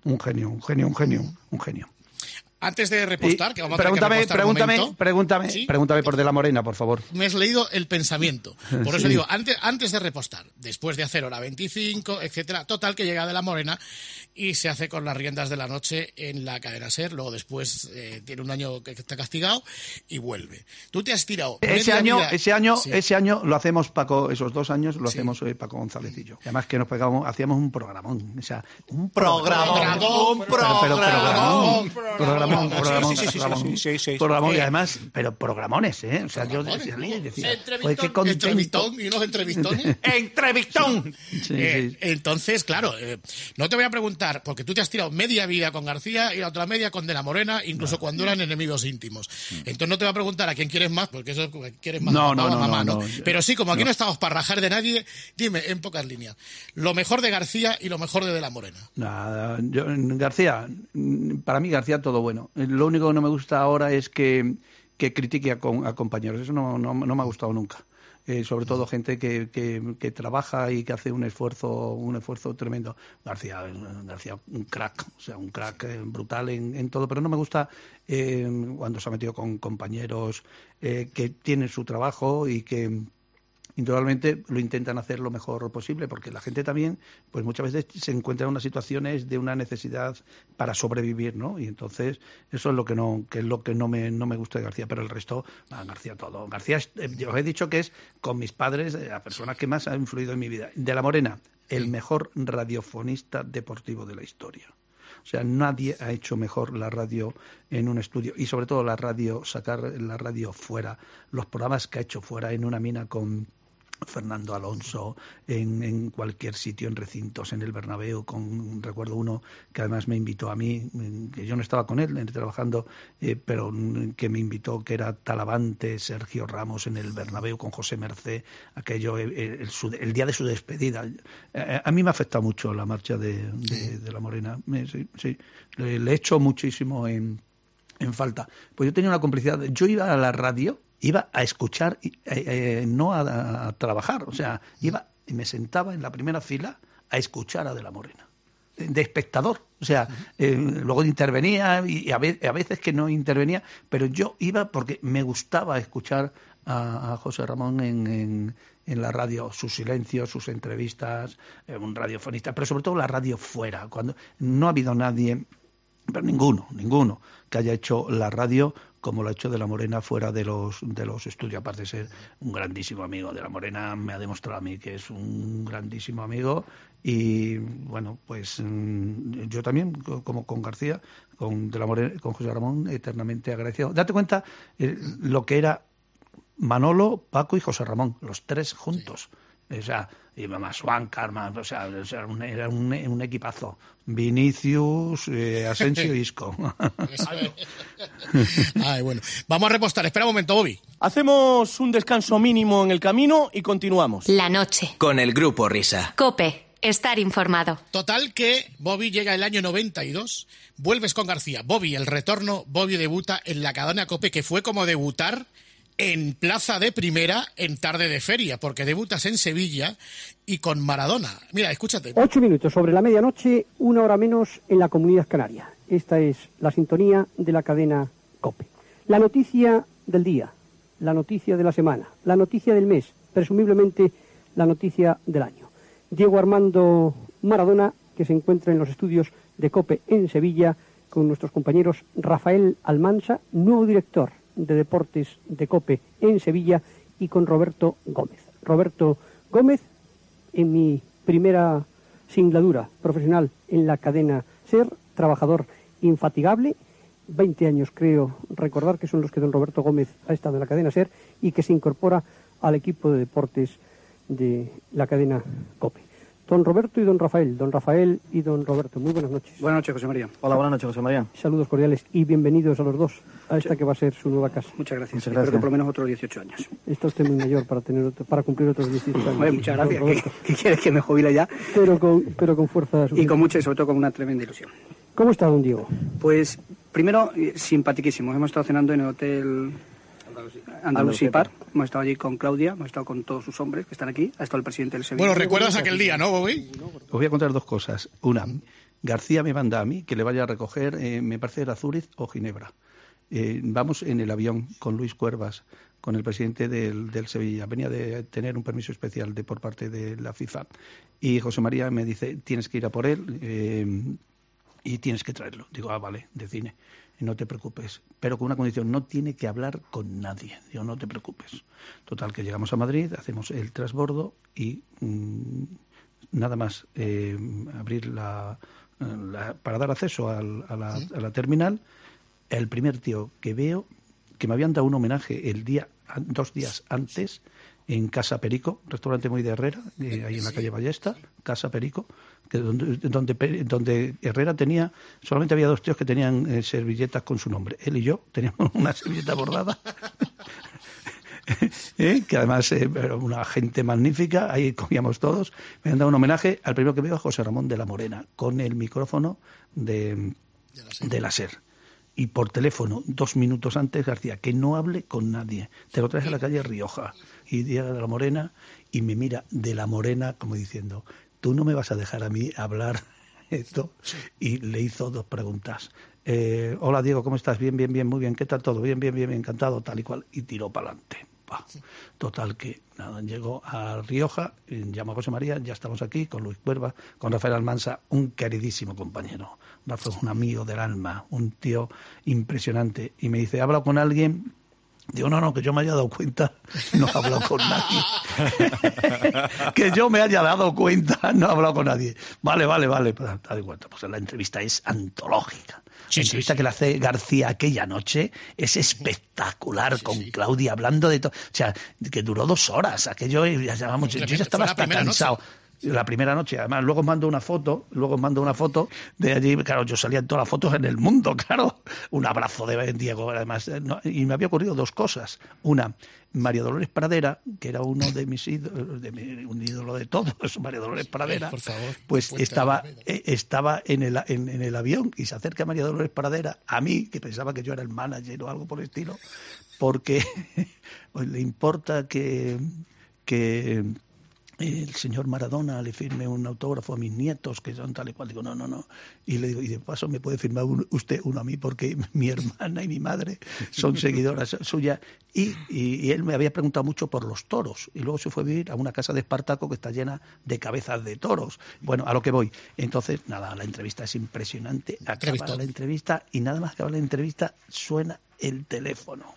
Antes de repostar, que vamos a tener que repostar pregúntame por De la Morena, por favor. Me has leído el pensamiento. Por eso digo, antes de repostar, después de hacer hora 25, etcétera, total, que llega De la Morena y se hace con las riendas de la noche en la cadena SER. Luego después tiene un año que está castigado y vuelve. Tú te has tirado. Ese año lo hacemos, Paco, esos 2 años lo hacemos Paco González y yo. Además que nos pegábamos, hacíamos un programón. O sea, un programón. Programón, y además, pero programones, ¿eh? O sea, yo decía, pues qué contento. Entrevistón y unos entrevistones. ¡Entrevistón! Entonces, claro, no te voy a preguntar, porque tú te has tirado media vida con García y la otra media con De la Morena, incluso cuando eran enemigos íntimos. Entonces no te voy a preguntar a quién quieres más, porque eso quieres más a mamá, ¿no? Pero sí, como aquí no estamos para rajar de nadie, dime, en pocas líneas, lo mejor de García y lo mejor de La Morena. Nada, García, para mí García todo bueno. Lo único que no me gusta ahora es que critique a compañeros. Eso no me ha gustado nunca. Sobre todo gente que trabaja y que hace un esfuerzo tremendo. García, un crack, o sea, un crack brutal en todo, pero no me gusta cuando se ha metido con compañeros que tienen su trabajo y que indudablemente lo intentan hacer lo mejor posible, porque la gente también, pues muchas veces se encuentra en unas situaciones de una necesidad para sobrevivir, ¿no? Y entonces eso es lo que no me gusta de García, pero el resto, García todo. García, yo os he dicho que es, con mis padres, la persona que más ha influido en mi vida. De la Morena, el mejor radiofonista deportivo de la historia. O sea, nadie ha hecho mejor la radio en un estudio, y sobre todo sacar la radio fuera, los programas que ha hecho fuera, en una mina con Fernando Alonso, en cualquier sitio, en recintos, en el Bernabéu, recuerdo uno que además me invitó a mí, que yo no estaba con él trabajando, pero que me invitó, que era Talavante, Sergio Ramos en el Bernabéu con José Mercé, aquello, el día de su despedida. A mí me ha afectado mucho la marcha de La Morena, sí. Le echo muchísimo en falta. Pues yo tenía una complicidad, yo iba a la radio, iba a escuchar, no a trabajar, o sea, iba y me sentaba en la primera fila a escuchar a De la Morena, de espectador. O sea, luego intervenía y a veces que no intervenía, pero yo iba porque me gustaba escuchar a José Ramón en la radio, sus silencios, sus entrevistas, un radiofonista, pero sobre todo la radio fuera, cuando no ha habido nadie, pero ninguno que haya hecho la radio como lo ha hecho De la Morena fuera de los estudios, aparte de ser un grandísimo amigo. De la Morena me ha demostrado a mí que es un grandísimo amigo y, bueno, pues yo también, como con García, con De la Morena, con José Ramón, eternamente agradecido. Date cuenta lo que era Manolo, Paco y José Ramón, los tres juntos. O sea, y más Juan Carmen, o sea, era un equipazo. Vinicius, Asensio y Isco. Ay, bueno. Vamos a repostar. Espera un momento, Bobby. Hacemos un descanso mínimo en el camino y continuamos. La noche. Con el Grupo Risa. COPE. Estar informado. Total que Bobby llega el año 92, vuelves con García. Bobby, el retorno, Bobby debuta en la cadena COPE, que fue como debutar en Plaza de Primera en tarde de feria, porque debutas en Sevilla y con Maradona. Mira, escúchate. 8 minutos sobre la medianoche, 1 hora menos en la Comunidad Canaria. Esta es la sintonía de la cadena COPE. La noticia del día, la noticia de la semana, la noticia del mes, presumiblemente la noticia del año. Diego Armando Maradona, que se encuentra en los estudios de COPE en Sevilla, con nuestros compañeros Rafael Almansa, nuevo director de Deportes de COPE en Sevilla, y con Roberto Gómez. Roberto Gómez, en mi primera singladura profesional en la cadena SER, trabajador infatigable, 20 años creo recordar que son los que don Roberto Gómez ha estado en la cadena SER y que se incorpora al equipo de deportes de la cadena COPE. Don Roberto y don Rafael y don Roberto, muy buenas noches. Buenas noches, José María. Hola, buenas noches, José María. Saludos cordiales y bienvenidos a los dos a esta que va a ser su nueva casa. Muchas gracias. Espero que por lo menos otros 18 años. Está usted muy mayor para cumplir otros 18 años. Bueno, muchas gracias. ¿Qué quieres, que me jubile ya? Pero con fuerza. Y con mucha y sobre todo con una tremenda ilusión. ¿Cómo está don Diego? Pues primero, simpaticísimo. Hemos estado cenando en el hotel Andalusí Par. Hemos estado allí con Claudia, hemos estado con todos sus hombres que están aquí. Ha estado el presidente del Sevilla. Bueno, ¿recuerdas aquel día, no, Bobby? Os voy a contar dos cosas. Una, García me manda a mí que le vaya a recoger, me parece era Zúrich o Ginebra. Vamos en el avión con Luis Cuervas, con el presidente del Sevilla. Venía de tener un permiso especial por parte de la FIFA. Y José María me dice, tienes que ir a por él y tienes que traerlo. Digo, vale, de cine. No te preocupes, pero con una condición, no tiene que hablar con nadie. Digo, no te preocupes. Total, que llegamos a Madrid, hacemos el transbordo y nada más abrir para dar acceso a la terminal, el primer tío que veo, que me habían dado un homenaje 2 días antes, en Casa Perico, restaurante muy de Herrera, ahí en la calle Ballesta, Casa Perico, que donde Herrera solamente había 2 tíos que tenían servilletas con su nombre. Él y yo teníamos una servilleta bordada, que además era una gente magnífica, ahí comíamos todos. Me han dado un homenaje al primero que veo, a José Ramón de la Morena, con el micrófono de la SER. Y por teléfono, 2 minutos antes, García, que no hable con nadie. Te lo traes a la calle Rioja. Y llega de la Morena y me mira de la Morena como diciendo, tú no me vas a dejar a mí hablar esto. Y le hizo 2 preguntas. Hola, Diego, ¿cómo estás? Bien, muy bien. ¿Qué tal todo? Bien, encantado, tal y cual. Y tiró para adelante. Total que nada, llegó a Rioja, llamó a José María, ya estamos aquí con Luis Cuerva, con Rafael Almansa, un queridísimo compañero. Rafa es un amigo del alma, un tío impresionante. Y me dice, ¿he hablado con alguien? Digo, no, que yo me haya dado cuenta, no he hablado con nadie. Que yo me haya dado cuenta, no he hablado con nadie. Vale. Pues la entrevista es antológica. La entrevista que le hace García aquella noche es espectacular, con Claudia hablando de todo. O sea, que duró 2 horas. Aquello, yo ya estaba hasta cansado. La primera noche, además, luego mando una foto de allí, claro, yo salía en todas las fotos en el mundo, claro, un abrazo de Diego, además, y me había ocurrido 2 cosas. Una, María Dolores Pradera, que era uno de mis ídolos, un ídolo de todos, María Dolores Pradera, por favor, pues estaba en el avión y se acerca María Dolores Pradera a mí, que pensaba que yo era el manager o algo por el estilo, porque pues, le importa que el señor Maradona le firme un autógrafo a mis nietos que son tal y cual. Digo, no. Y le digo, y de paso me puede firmar usted uno a mí porque mi hermana y mi madre son seguidoras suyas. Y él me había preguntado mucho por los toros. Y luego se fue a vivir a una casa de Espartaco que está llena de cabezas de toros. Bueno, a lo que voy. Entonces, nada, la entrevista es impresionante. Acaba la entrevista y nada más que acaba la entrevista suena el teléfono.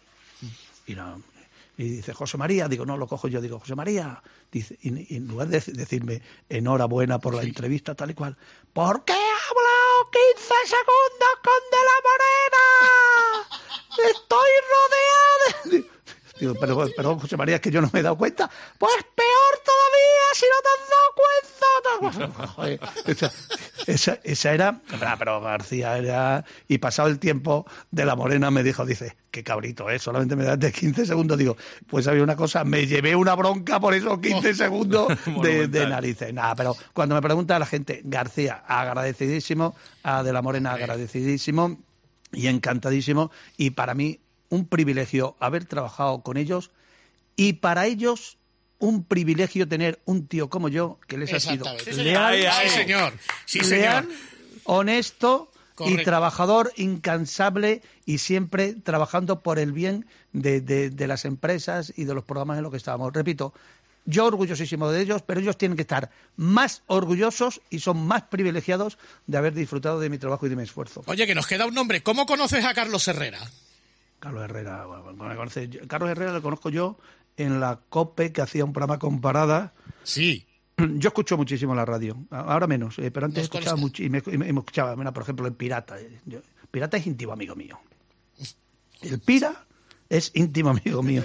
Y dice, José María, digo, no, lo cojo yo, digo, José María, dice, y en lugar de decirme enhorabuena por la entrevista, tal y cual, ¿por qué ha hablado 15 segundos con De la Morena? Estoy rodeado. Digo, pero José María, es que yo no me he dado cuenta. Pues peor todavía si no te has dado cuenta. Joder, esa era, pero García era, y pasado el tiempo, De la Morena me dijo, dice, qué cabrito, solamente me das de 15 segundos. Digo, pues había una cosa, me llevé una bronca por esos 15 segundos de narices. Nada, pero cuando me pregunta la gente, García, agradecidísimo, a De la Morena agradecidísimo y encantadísimo, y para mí un privilegio haber trabajado con ellos, y para ellos un privilegio tener un tío como yo que les ha sido leal, leal, honesto, correcto, y trabajador incansable, y siempre trabajando por el bien de las empresas y de los programas en los que estábamos. Repito, yo orgullosísimo de ellos, pero ellos tienen que estar más orgullosos y son más privilegiados de haber disfrutado de mi trabajo y de mi esfuerzo. Oye, que nos queda un nombre. ¿Cómo conoces a Carlos Herrera? Carlos Herrera, Carlos Herrera lo conozco yo en la COPE, que hacía un programa con Parada. Sí. Yo escucho muchísimo la radio, ahora menos, pero antes escuchaba mucho y me escuchaba, por ejemplo, en Pirata. Pirata es íntimo amigo mío. El Pira es íntimo amigo mío.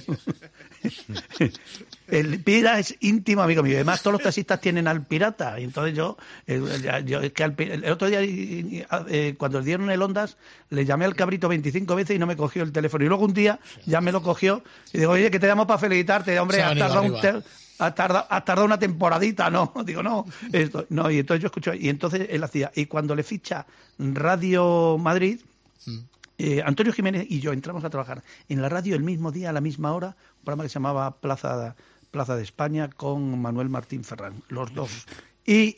El Pira es íntimo amigo mío. Además, todos los taxistas tienen al Pirata. Y entonces es que el otro día, cuando dieron el Ondas, le llamé al cabrito 25 veces y no me cogió el teléfono. Y luego un día ya me lo cogió y digo, oye, que te llamo para felicitarte. Hombre, has tardado una temporadita, ¿no? Digo, no. Y entonces yo escucho. Y entonces él hacía. Y cuando le ficha Radio Madrid, Antonio Jiménez y yo entramos a trabajar en la radio el mismo día, a la misma hora, un programa que se llamaba Plaza de España, con Manuel Martín Ferrán, los dos. Y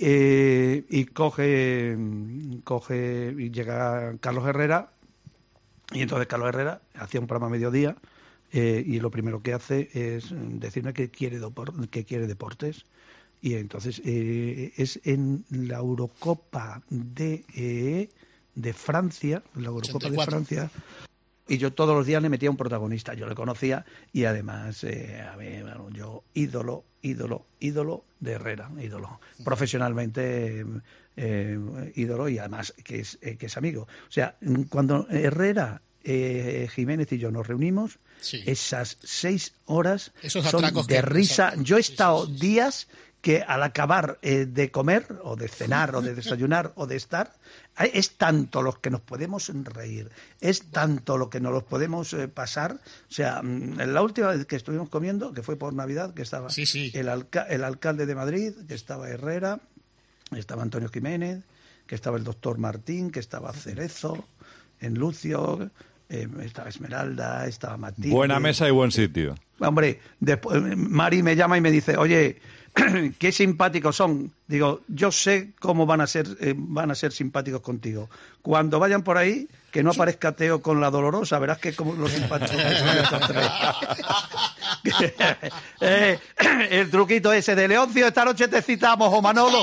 llega Carlos Herrera, y entonces Carlos Herrera hacía un programa a mediodía, y lo primero que hace es decirme que quiere deportes. Y entonces es en la Eurocopa de Francia, la Eurocopa 84. De Francia, y yo todos los días le metía un protagonista. Yo le conocía y además, yo ídolo de Herrera, ídolo. Profesionalmente ídolo, y además que es amigo. O sea, cuando Herrera, Jiménez y yo nos reunimos, esas 6 horas son de risa. Yo he estado días que al acabar de comer, o de cenar, o de desayunar, o de estar, es tanto lo que nos podemos reír, es tanto lo que nos los podemos pasar. O sea, la última vez que estuvimos comiendo, que fue por Navidad, que estaba el alcalde de Madrid, que estaba Herrera, estaba Antonio Jiménez, que estaba el doctor Martín, que estaba Cerezo, en Lucio, estaba Esmeralda, estaba Matilde. Buena mesa y buen sitio. Hombre, después Mari me llama y me dice, oye, qué simpáticos son. Digo, yo sé cómo van a ser simpáticos contigo. Cuando vayan por ahí, que no aparezca Teo con la Dolorosa, verás que como los simpáticos son estos tres. El truquito ese de Leoncio, esta noche te citamos, o Manolo.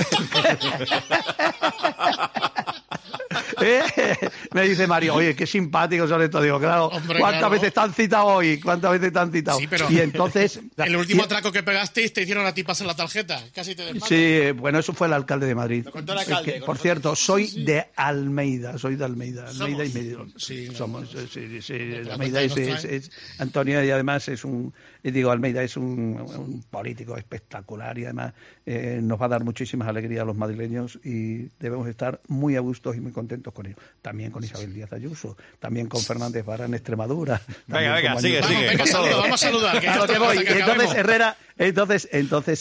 Me dice Mario, oye, qué simpáticos son estos. Digo, claro, hombre, ¿cuántas veces te han citado hoy? ¿Cuántas veces te han citado? Sí, pero y entonces, el último atraco que pegasteis te hicieron a ti pasar la tarjeta. Casi te desmayas. Sí, bueno, eso fue el alcalde de Madrid. Lo contó el alcalde. Que, por cierto, soy de Almeida. Almeida y Medellín. Somos. Almeida es Antonio, y además es Almeida es un político espectacular, y además nos va a dar muchísimas alegrías a los madrileños, y debemos estar muy a gusto y muy contentos con ellos. También con Isabel Díaz Ayuso, también con Fernández Vara en Extremadura. Venga, sigue. Vamos a saludar. A lo que voy. Entonces, Herrera,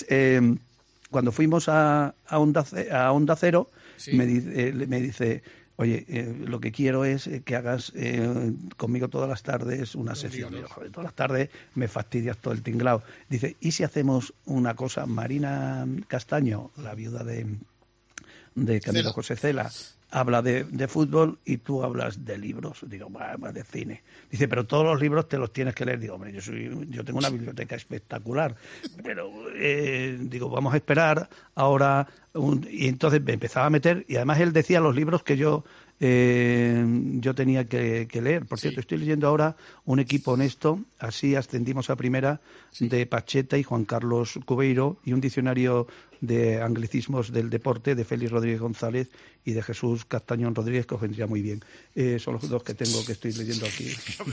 cuando fuimos a Onda Cero, me dice, oye, lo que quiero es que hagas conmigo todas las tardes una sesión. Digo, joder, todas las tardes me fastidias todo el tinglao. Dice, ¿y si hacemos una cosa? Marina Castaño, la viuda de Camilo José Cela, habla de fútbol y tú hablas de libros. Digo, va de cine. Dice, pero todos los libros te los tienes que leer. Digo, hombre, yo tengo una biblioteca espectacular, pero digo, vamos a esperar ahora. Y entonces me empezaba a meter, y además él decía los libros que yo tenía que leer. Por cierto, estoy leyendo ahora Un equipo honesto, así ascendimos a primera, de Pacheta y Juan Carlos Cubeiro, y un diccionario de anglicismos del deporte de Félix Rodríguez González y de Jesús Castañón Rodríguez, que os vendría muy bien. Son los dos que tengo, que estoy leyendo aquí.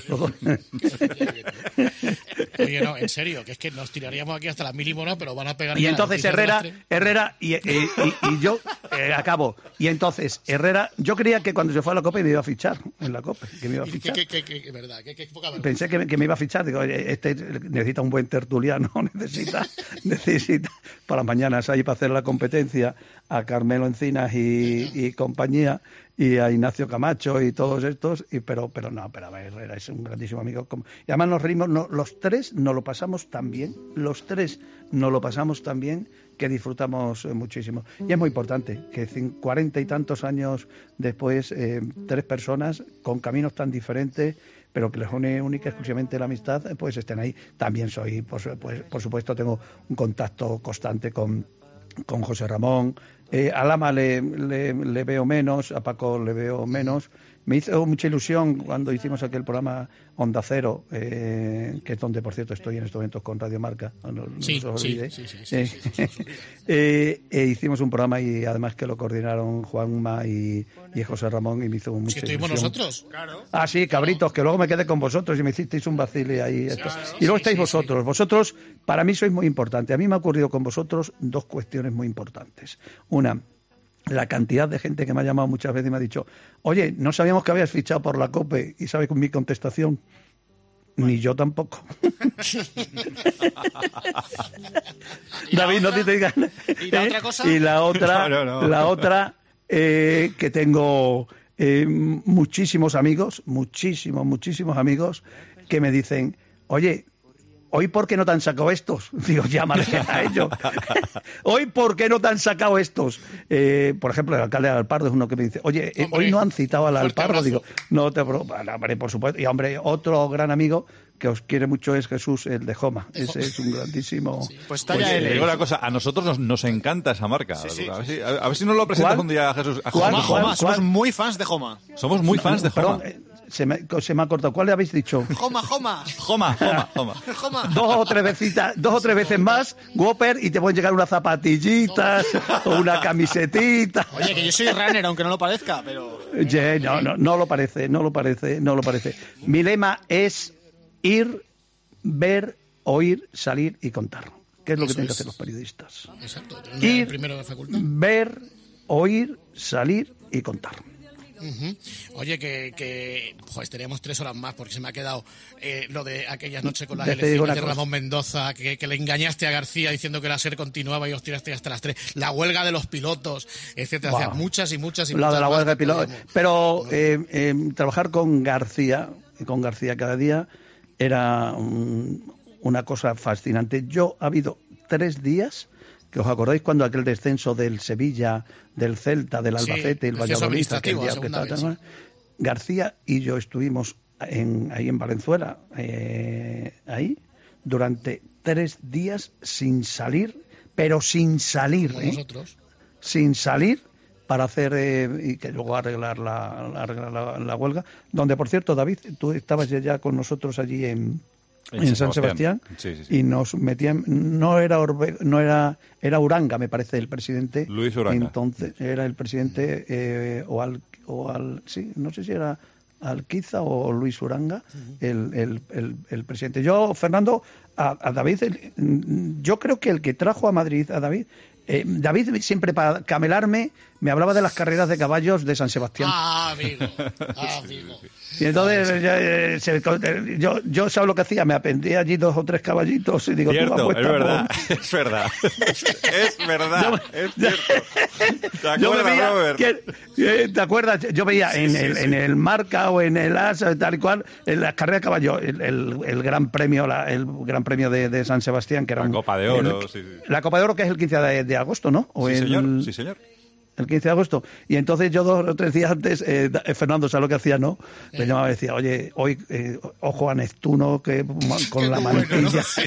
Oye, no, en serio, que es que nos tiraríamos aquí hasta las 1000 y monas, pero van a pegar. Y entonces Herrera y yo acabo. Y entonces Herrera, yo creía que cuando se fue a la Copa me iba a fichar en la Copa, que me iba a fichar. ¿Qué verdad? ¿Qué poca vergüenza? Pensé que me iba a fichar. Digo, este necesita un buen tertuliano, necesita para mañana ahí para hacer la competencia a Carmelo Encinas y compañía, y a Ignacio Camacho y todos estos, pero a ver, Herrera es un grandísimo amigo. Y además nos reímos, los tres nos lo pasamos tan bien, que disfrutamos muchísimo. Y es muy importante que 40 y tantos años después, 3 personas con caminos tan diferentes, pero que les une única y exclusivamente la amistad, pues estén ahí. También soy, por supuesto, tengo un contacto constante con José Ramón. A Lama le veo menos, a Paco le veo menos. Me hizo mucha ilusión cuando hicimos aquel programa Onda Cero, que es donde, por cierto, estoy en estos momentos con Radio Marca. Hicimos un programa, y además que lo coordinaron Juanma y José Ramón, y me hizo mucha ilusión. ¿Estuvimos nosotros? Claro. Ah, sí, cabritos, que luego me quedé con vosotros y me hicisteis un vacile ahí. Claro, y luego estáis vosotros. Vosotros, para mí, sois muy importantes. A mí me ha ocurrido con vosotros 2 cuestiones muy importantes. Una, la cantidad de gente que me ha llamado muchas veces y me ha dicho, oye, no sabíamos que habías fichado por la COPE. ¿Y sabes con mi contestación? Ni yo tampoco. David, no te digas. ¿Y la otra cosa? Y la otra, que tengo muchísimos amigos que me dicen, oye, ¿hoy por qué no te han sacado estos? Digo, llámale a ellos. ¿Hoy por qué no te han sacado estos? Por ejemplo, el alcalde de Alpardo es uno que me dice, oye, hoy no han citado al Alpardo. Digo, no te preocupes, por supuesto. Y hombre, otro gran amigo que os quiere mucho es Jesús, el de Joma. Ese es un grandísimo... Sí, pues te digo una cosa, a nosotros nos encanta esa marca. Sí. A ver si nos lo presentas un día a Jesús. Joma. Somos muy fans de Joma. Somos muy fans de Joma. Se me ha cortado. ¿Cuál le habéis dicho? Joma. 2 o 3 veces más, Whopper, y te pueden llegar unas zapatillitas o una camisetita. Oye, que yo soy runner, aunque no lo parezca, pero... No lo parece. Mi lema es ir, ver, oír, salir y contar. ¿Qué es lo que tienen que hacer los periodistas? Exacto. Ir, primero de facultad. Ver, oír, salir y contar. Oye, que teníamos 3 horas más, porque se me ha quedado lo de aquellas noches con las elecciones de Ramón Mendoza, que le engañaste a García diciendo que la SER continuaba y os tiraste hasta las 3, la huelga de los pilotos, etcétera. Wow. O sea, muchas la de la huelga de pilotos. Pero trabajar con García cada día era una cosa fascinante. Ha habido 3 días, que os acordáis cuando aquel descenso del Sevilla, del Celta, del Albacete, el Valladolid, aquel día que estaba tan... García y yo estuvimos ahí en Valenzuela, ahí, durante 3 días sin salir, pero sin salir, sin salir, para hacer y que luego arreglar la huelga, donde, por cierto, David, tú estabas ya con nosotros allí en San Sebastián. Sí. Y nos metían, era Uranga, me parece, el presidente. Luis Uranga. Entonces era el presidente sí, no sé si era Alquiza o Luis Uranga, el presidente. Yo, Fernando, a David, yo creo que el que trajo a Madrid a David, David siempre para camelarme me hablaba de las carreras de caballos de San Sebastián. Amigo. Y entonces yo ¿sabes lo que hacía? Me aprendí allí 2 o 3 caballitos y digo, cierto, tú apuesta, es verdad, es verdad. Es verdad, es cierto. ¿Te acuerdas, Robert? ¿Te acuerdas? Yo veía en el Marca o en el As, tal y cual, en las carreras de caballo, el gran premio, el gran premio de San Sebastián, que era la Copa de Oro. Sí. La Copa de Oro, que es el 15 de agosto, ¿no? O sí, señor. Sí, señor. El 15 de agosto. Y entonces yo 2 o 3 días antes, Fernando, ¿sabes lo que hacía, no? Me llamaba y decía, oye, hoy, ojo a Neptuno, que con la manecilla. Sí.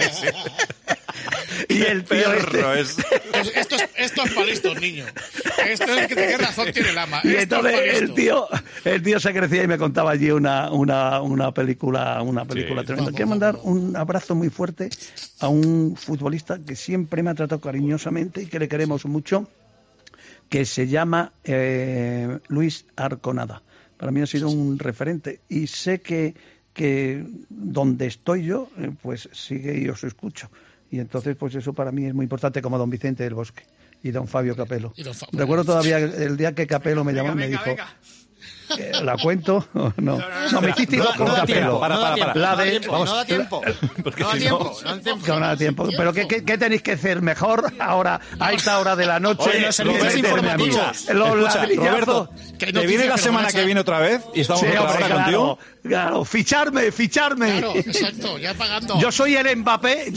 Y el tío Esto es para listos, niño. Esto es que qué razón tiene el ama. Y entonces el tío se crecía y me contaba allí una película tremenda. Quiero mandar un abrazo muy fuerte a un futbolista que siempre me ha tratado cariñosamente y que le queremos mucho, que se llama Luis Arconada. Para mí ha sido un referente y sé que donde estoy yo, pues sigue y os escucho. Y entonces, pues eso para mí es muy importante, como don Vicente del Bosque y don Fabio Capello. Recuerdo todavía el día que Capello me llamó y me dijo... ¿La cuento? No, me hiciste con Capello. No da tiempo. No da tiempo. Pero ¿qué tenéis que hacer mejor ahora, a esta hora de la noche? Oye, los servicios informativos. Roberto, ¿te viene la semana que viene otra vez? Y estamos ahora contigo. Claro, ficharme. Claro, exacto, ya pagando. Yo soy Mbappé.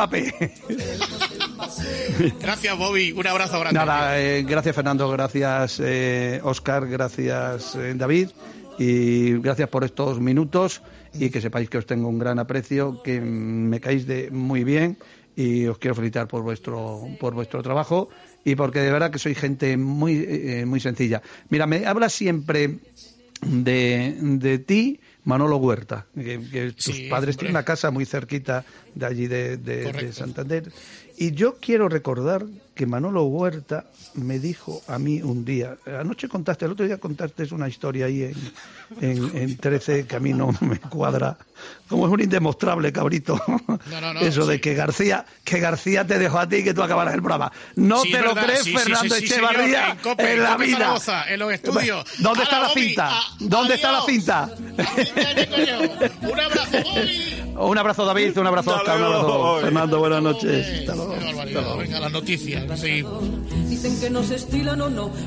Gracias, Bobby. Un abrazo grande. Nada, gracias, Fernando. Gracias, Óscar. Gracias, David. Y gracias por estos minutos. Y que sepáis que os tengo un gran aprecio, que me caéis de muy bien. Y os quiero felicitar por vuestro trabajo. Y porque de verdad que sois gente muy sencilla. Mira, me habla siempre de ti, Manolo Huerta, que tus padres tienen una casa muy cerquita de allí de Santander. Y yo quiero recordar que Manolo Huerta me dijo a mí un día, el otro día contaste una historia ahí en 13 que a mí no me cuadra, como es un indemostrable, cabrito. No, eso de que García te dejó a ti y que tú acabaras el programa. ¿No te lo crees, Fernando Echevarría? En la vida. Zaragoza, en los estudios. ¿Dónde está la cinta? ¿Dónde está la cinta? Un abrazo, Bobby. Un abrazo, David, un abrazo, Oscar, un abrazo, Fernando, buenas noches. Hasta luego. Qué barbaridad. Venga, las noticias. Seguimos. Dicen que no se estilan o no.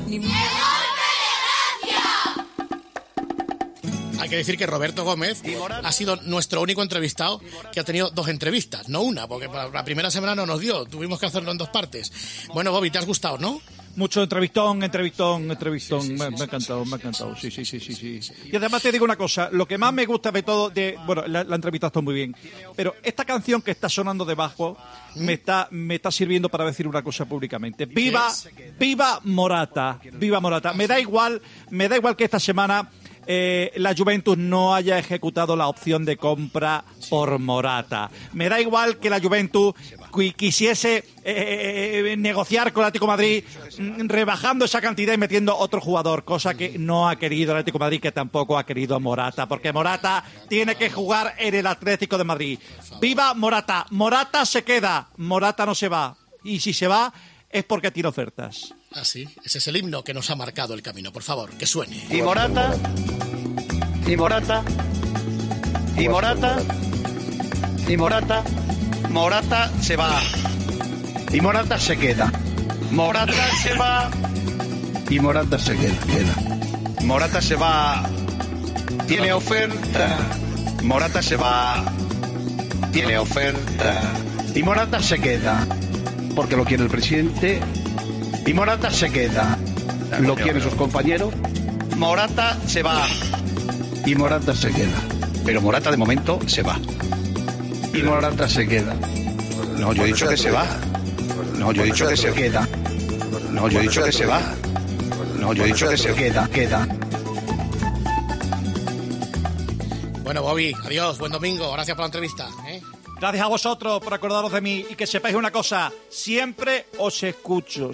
Hay que decir que Roberto Gómez ha sido nuestro único entrevistado que ha tenido 2 entrevistas, no una, porque la primera semana no nos dio, tuvimos que hacerlo en 2 partes. Bueno, Bobby, ¿te has gustado, no? Mucho entrevistón. Me ha encantado, sí. Y además te digo una cosa, lo que más me gusta de todo, la entrevista está muy bien, pero esta canción que está sonando debajo me está sirviendo para decir una cosa públicamente. ¡Viva Morata! ¡Viva Morata! Me da igual que esta semana la Juventus no haya ejecutado la opción de compra por Morata. Me da igual que la Juventus quisiese negociar con el Atlético de Madrid rebajando esa cantidad y metiendo otro jugador, cosa que no ha querido el Atlético de Madrid, que tampoco ha querido Morata, porque Morata tiene que jugar en el Atlético de Madrid. ¡Viva Morata! Morata se queda, Morata no se va, y si se va es porque tiene ofertas. Ah, sí, ese es el himno que nos ha marcado el camino. Por favor, que suene. Y Morata se va. Y Morata se queda. Morata se va. Y Morata se queda. Morata se va. Tiene oferta. Morata se va. Tiene oferta. Y Morata se queda. Porque lo quiere el presidente. Y Morata se queda. Lo quieren sus compañeros. Morata se va. Y Morata se queda. Pero Morata de momento se va. Y Morata se queda. No, yo he dicho que se va. No, yo he dicho que se queda. No, yo he dicho que se va. No, yo he dicho que se queda. Bueno, Bobby, adiós, buen domingo. Gracias por la entrevista. Gracias a vosotros por acordaros de mí y que sepáis una cosa, siempre os escucho.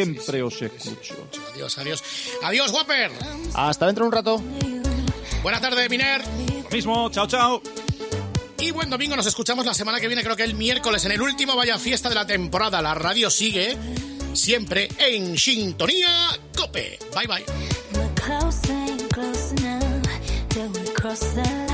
Adiós, Whopper. Hasta dentro de un rato. Buenas tardes, Miner. Lo mismo, chao. y buen domingo. Nos escuchamos la semana que viene, creo que el miércoles, en el último Vaya Fiesta de la temporada. La radio sigue siempre en sintonía COPE. Bye, bye.